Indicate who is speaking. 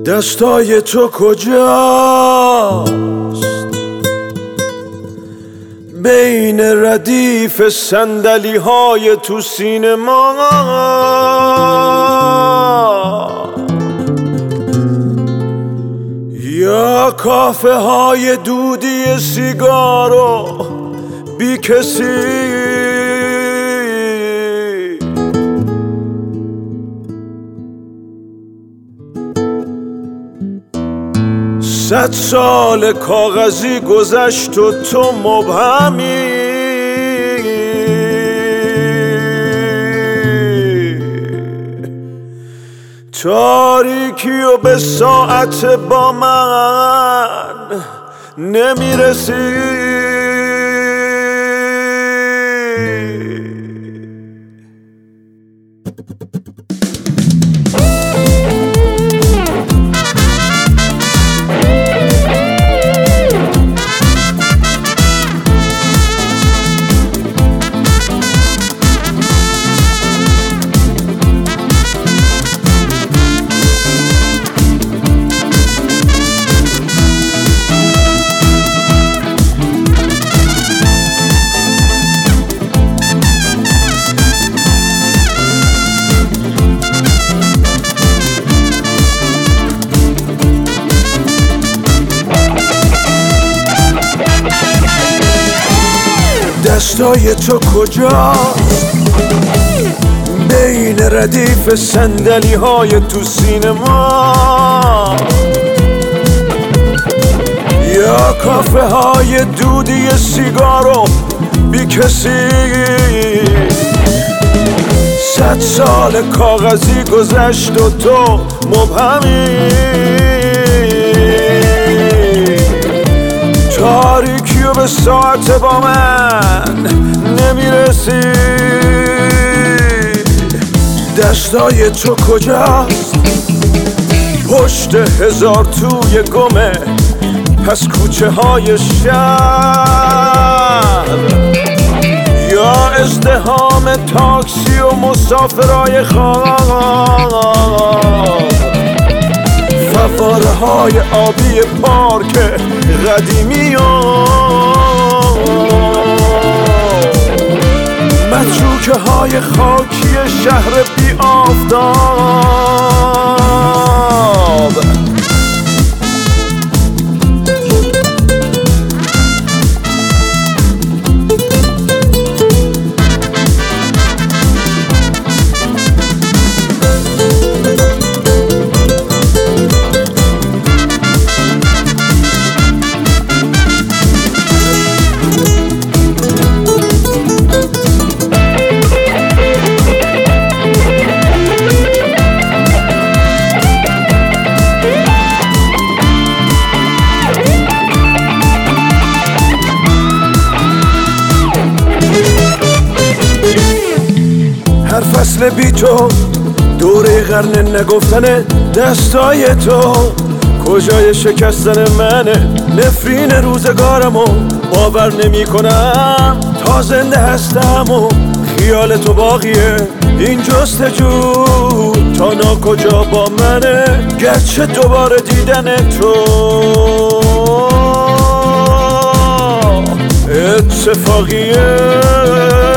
Speaker 1: دستای تو کجاست؟ بین ردیف صندلی های تو سینما، یا کافه های دودی سیگارو بی کسی. 100 سال کاغذی گذشت و تو مبهمی. تاریکی و به ساعت با من نمیرسی. دستای تو کجاست؟ بین ردیف صندلی های تو سینما، یا کافه های دودی سیگارو بی کسی. 100 سال کاغذی گذشت و تو مبهمی. تاریکی و به ساعت با من نمیرسی. دستای تو کجاست؟ پشت 1000 توی گمه پس کوچه های شهر، یا ازدحام تاکسی و مسافرای خواب، فواره های آبی پارک قدیمی و متروکه های خاکی شهر بی آفتاب. هر فصل بی تو دوره قرن نگفتن دستای تو، کجای شکستن منه نفرین روزگارمو باور نمی کنم تا زنده هستم و خیال تو باقیه این جستجو تا ناکجا با منه، گرچه دوباره دیدن تو اتفاقیه.